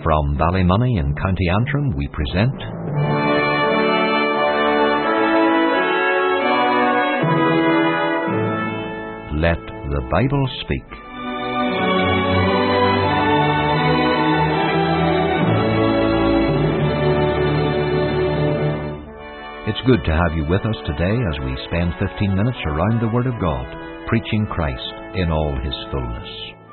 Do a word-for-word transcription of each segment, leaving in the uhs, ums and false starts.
From Ballymoney in County Antrim, we present Let the Bible Speak. It's good to have you with us today as we spend fifteen minutes around the Word of God, preaching Christ in all His fullness.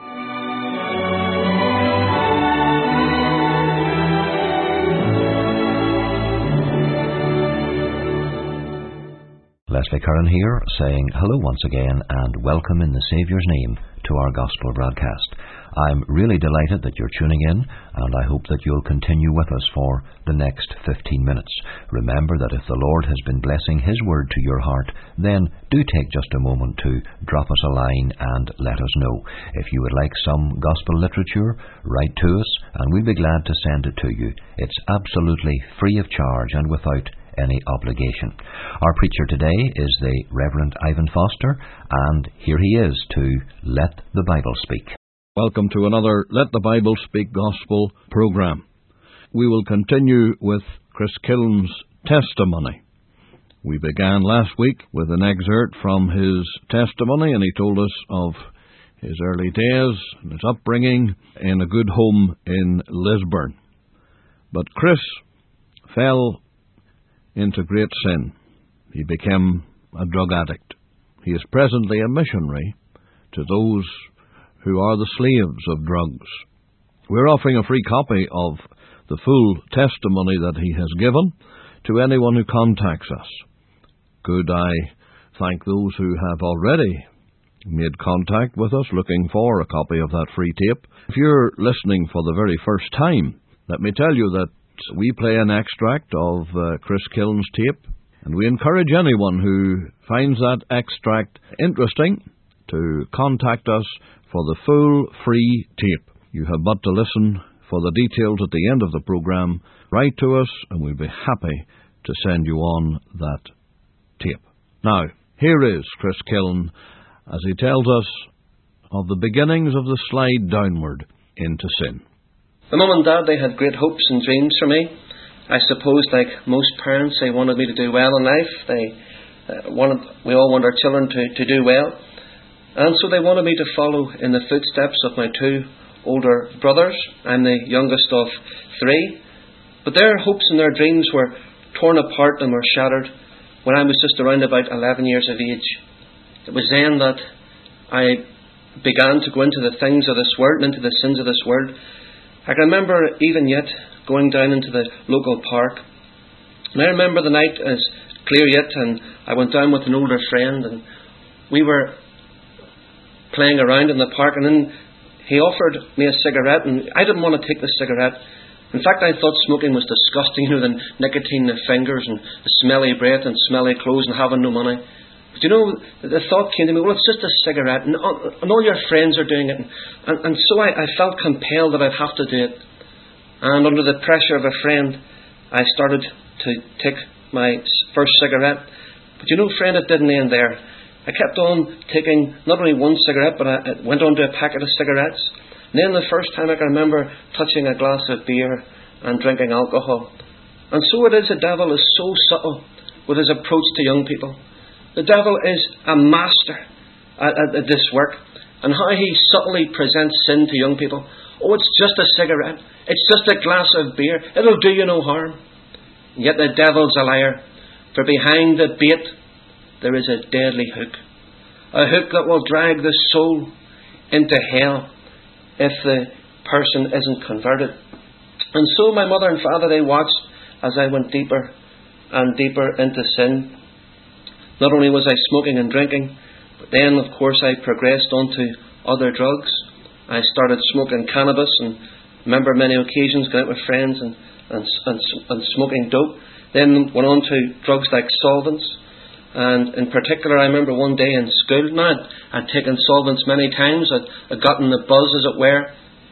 Leslie Curran here, saying hello once again and welcome in the Saviour's name to our Gospel broadcast. I'm really delighted that you're tuning in, and I hope that you'll continue with us for the next fifteen minutes. Remember that if the Lord has been blessing His Word to your heart, then do take just a moment to drop us a line and let us know. If you would like some Gospel literature, write to us and we'll be glad to send it to you. It's absolutely free of charge and without any obligation. Our preacher today is the Reverend Ivan Foster, and here he is to Let the Bible Speak. Welcome to another Let the Bible Speak Gospel program. We will continue with Chris Killen's testimony. We began last week with an excerpt from his testimony, and he told us of his early days and his upbringing in a good home in Lisburn. But Chris fell into great sin. He became a drug addict. He is presently a missionary to those who are the slaves of drugs. We're offering a free copy of the full testimony that he has given to anyone who contacts us. Could I thank those who have already made contact with us looking for a copy of that free tape. If you're listening for the very first time, let me tell you that we play an extract of uh, Chris Killen's tape, and we encourage anyone who finds that extract interesting to contact us for the full free tape. You have but to listen for the details at the end of the program. Write to us and we'll be happy to send you on that tape. Now, here is Chris Killen as he tells us of the beginnings of the slide downward into sin. My mum and dad, they had great hopes and dreams for me. I suppose, like most parents, they wanted me to do well in life. They uh, wanted, we all want our children to, to do well. And so they wanted me to follow in the footsteps of my two older brothers. I'm the youngest of three. But their hopes and their dreams were torn apart and were shattered when I was just around about eleven years of age. It was then that I began to go into the things of this world and into the sins of this world. I can remember even yet going down into the local park. And I remember the night as clear yet, and I went down with an older friend and we were playing around in the park, and then he offered me a cigarette, and I didn't want to take the cigarette. In fact, I thought smoking was disgusting, you know, the nicotine in the fingers and the smelly breath and smelly clothes and having no money. But you know, the thought came to me, well, it's just a cigarette, and all, and all your friends are doing it. And, and so I, I felt compelled that I'd have to do it. And under the pressure of a friend, I started to take my first cigarette. But you know, friend, it didn't end there. I kept on taking not only one cigarette, but I went on to a packet of cigarettes. And then the first time I can remember touching a glass of beer and drinking alcohol. And so it is, the devil is so subtle with his approach to young people. The devil is a master at, at, at this work, and how he subtly presents sin to young people. Oh, it's just a cigarette. It's just a glass of beer. It'll do you no harm. And yet the devil's a liar. For behind the bait there is a deadly hook. A hook that will drag the soul into hell if the person isn't converted. And so my mother and father, they watched as I went deeper and deeper into sin. Not only was I smoking and drinking, but then, of course, I progressed on to other drugs. I started smoking cannabis, and remember many occasions going out with friends and, and, and, and smoking dope. Then went on to drugs like solvents. And in particular, I remember one day in school, now I'd, I'd taken solvents many times, I'd, I'd gotten the buzz, as it were.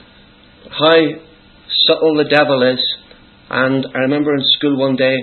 How subtle the devil is. And I remember in school one day,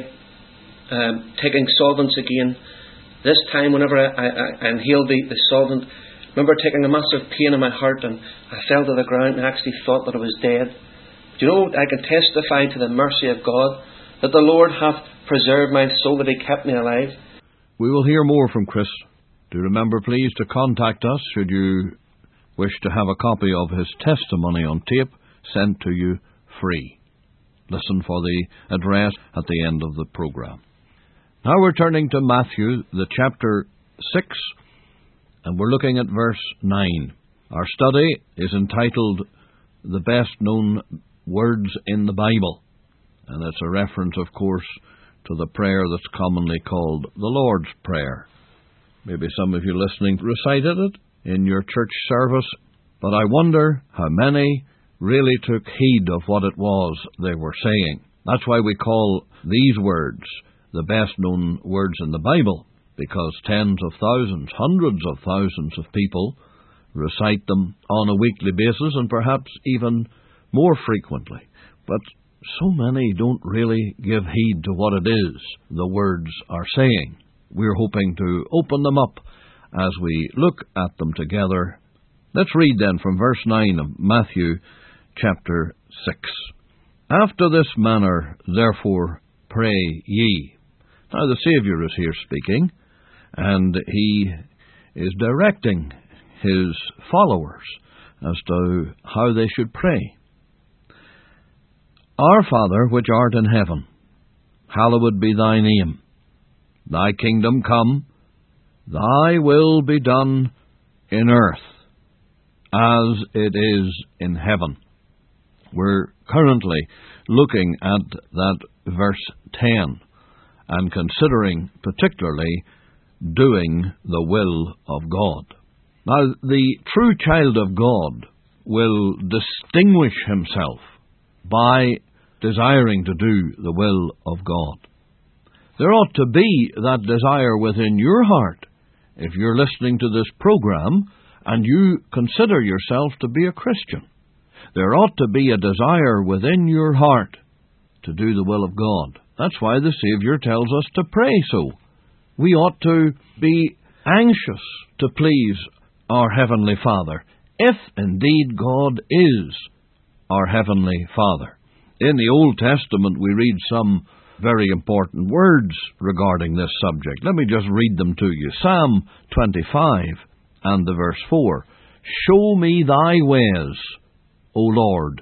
um, taking solvents again. This time, whenever I, I, I inhaled the, the solvent, I remember taking a massive pain in my heart, and I fell to the ground and actually thought that I was dead. Do you know, I can testify to the mercy of God, that the Lord hath preserved my soul, that He kept me alive. We will hear more from Chris. Do remember, please, to contact us should you wish to have a copy of his testimony on tape sent to you free. Listen for the address at the end of the program. Now we're turning to Matthew, the chapter six, and we're looking at verse nine. Our study is entitled The Best Known Words in the Bible, and it's a reference, of course, to the prayer that's commonly called the Lord's Prayer. Maybe some of you listening recited it in your church service, but I wonder how many really took heed of what it was they were saying. That's why we call these words the best known words in the Bible, because tens of thousands, hundreds of thousands of people recite them on a weekly basis, and perhaps even more frequently. But so many don't really give heed to what it is the words are saying. We're hoping to open them up as we look at them together. Let's read then from verse nine of Matthew chapter six. After this manner, therefore, pray ye. Now the Saviour is here speaking, and He is directing His followers as to how they should pray. Our Father, which art in heaven, hallowed be thy name. Thy kingdom come, thy will be done in earth, as it is in heaven. We're currently looking at that verse ten, and considering particularly doing the will of God. Now, the true child of God will distinguish himself by desiring to do the will of God. There ought to be that desire within your heart if you're listening to this program and you consider yourself to be a Christian. There ought to be a desire within your heart to do the will of God. That's why the Saviour tells us to pray so. We ought to be anxious to please our Heavenly Father, if indeed God is our Heavenly Father. In the Old Testament we read some very important words regarding this subject. Let me just read them to you. Psalm twenty-five and the verse four. Show me thy ways, O Lord.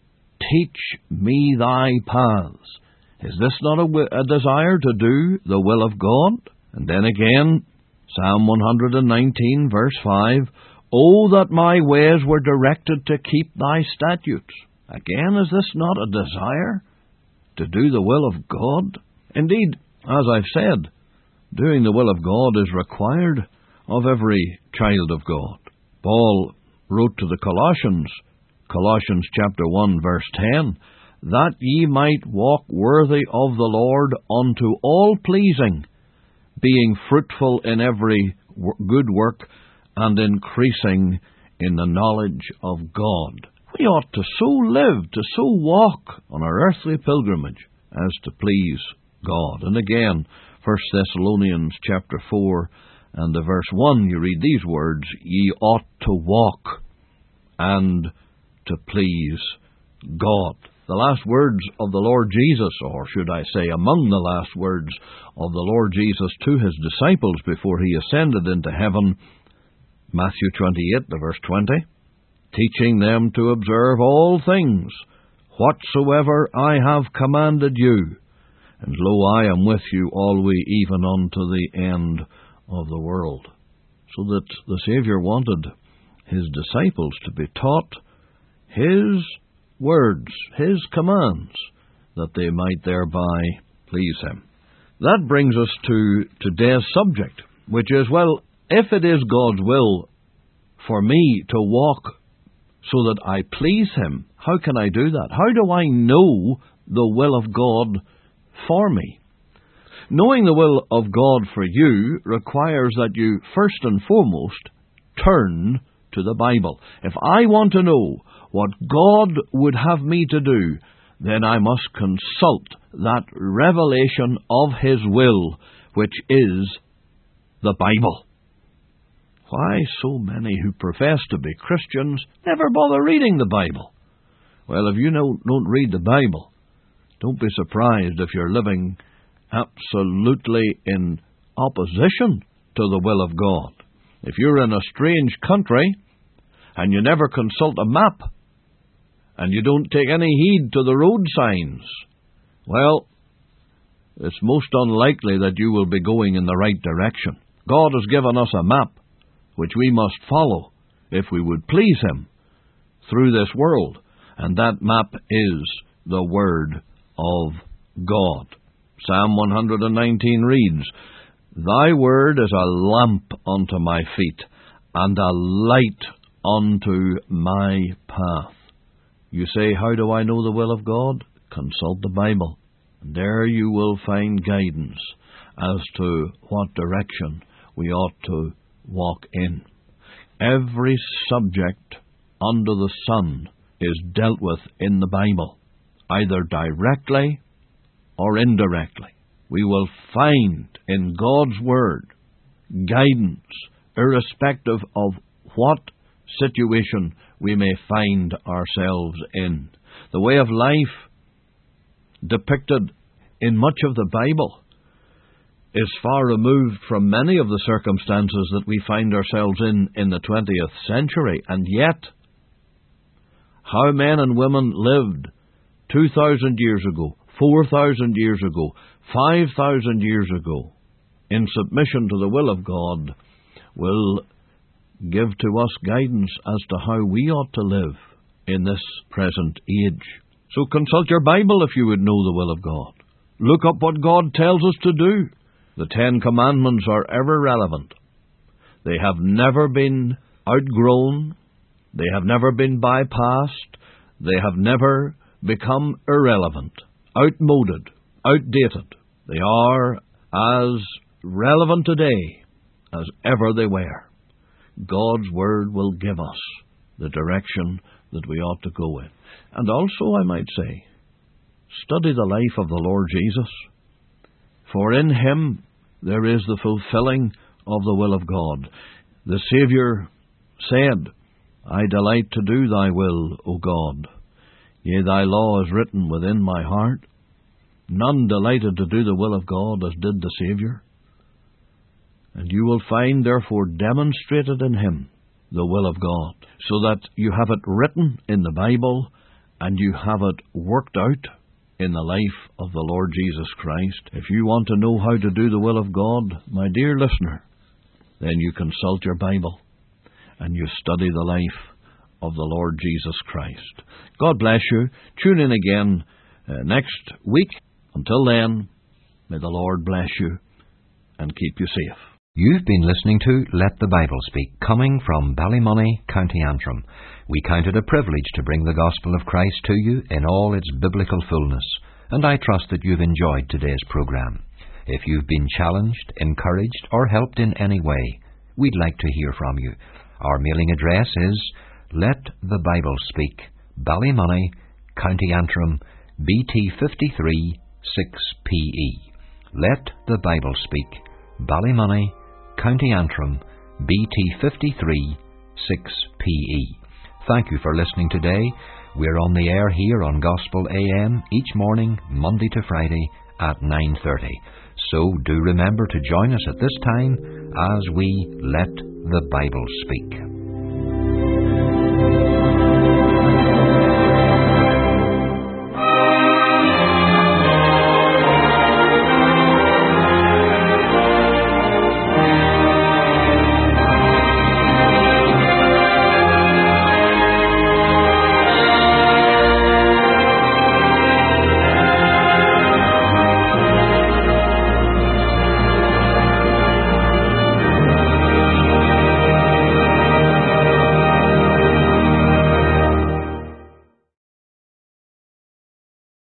Teach me thy paths. Is this not a, w- a desire to do the will of God? And then again, Psalm one hundred nineteen, verse five. Oh, that my ways were directed to keep thy statutes. Again, is this not a desire to do the will of God? Indeed, as I've said, doing the will of God is required of every child of God. Paul wrote to the Colossians, Colossians chapter one, verse ten, that ye might walk worthy of the Lord unto all pleasing, being fruitful in every good work, and increasing in the knowledge of God. We ought to so live, to so walk on our earthly pilgrimage as to please God. And again, First Thessalonians chapter four and the verse one, you read these words, ye ought to walk and to please God. The last words of the Lord Jesus, or should I say among the last words of the Lord Jesus to His disciples before He ascended into heaven, Matthew twenty-eight, the verse twenty, teaching them to observe all things, whatsoever I have commanded you. And lo, I am with you always, even unto the end of the world. So that the Saviour wanted His disciples to be taught His words, His commands, that they might thereby please Him. That brings us to today's subject, which is, well, if it is God's will for me to walk so that I please Him, how can I do that? How do I know the will of God for me? Knowing the will of God for you requires that you first and foremost turn to the Bible. If I want to know what God would have me to do, then I must consult that revelation of His will, which is the Bible. Why so many who profess to be Christians never bother reading the Bible? Well, if you don't, don't read the Bible, don't be surprised if you're living absolutely in opposition to the will of God. If you're in a strange country and you never consult a map and you don't take any heed to the road signs, well, it's most unlikely that you will be going in the right direction. God has given us a map which we must follow if we would please Him through this world, and that map is the Word of God. Psalm one nineteen reads, Thy word is a lamp unto my feet, and a light unto my path. You say, how do I know the will of God? Consult the Bible. And there you will find guidance as to what direction we ought to walk in. Every subject under the sun is dealt with in the Bible, either directly or indirectly. We will find in God's Word guidance, irrespective of what situation we may find ourselves in. The way of life depicted in much of the Bible is far removed from many of the circumstances that we find ourselves in in the twentieth century, and yet how men and women lived two thousand years ago, four thousand years ago, five thousand years ago, in submission to the will of God, will give to us guidance as to how we ought to live in this present age. So consult your Bible if you would know the will of God. Look up what God tells us to do. The Ten Commandments are ever relevant. They have never been outgrown. They have never been bypassed. They have never become irrelevant, outmoded, outdated. They are as relevant today as ever they were. God's Word will give us the direction that we ought to go in. And also, I might say, study the life of the Lord Jesus, for in Him there is the fulfilling of the will of God. The Saviour said, I delight to do Thy will, O God. Yea, Thy law is written within my heart. None delighted to do the will of God as did the Saviour. And you will find, therefore, demonstrated in Him the will of God, so that you have it written in the Bible and you have it worked out in the life of the Lord Jesus Christ. If you want to know how to do the will of God, my dear listener, then you consult your Bible and you study the life of the Lord Jesus Christ. God bless you. Tune in again uh, next week. Until then, may the Lord bless you and keep you safe. You've been listening to Let the Bible Speak, coming from Ballymoney, County Antrim. We count it a privilege to bring the gospel of Christ to you in all its biblical fullness, and I trust that you've enjoyed today's programme. If you've been challenged, encouraged, or helped in any way, we'd like to hear from you. Our mailing address is Let the Bible Speak, Ballymoney, County Antrim, B T fifty-three six P E. Let the Bible Speak, Ballymoney, County Antrim, B T fifty-three six P E. Thank you for listening today. We're on the air here on Gospel A M each morning, Monday to Friday at nine thirty. So do remember to join us at this time as we Let the Bible Speak.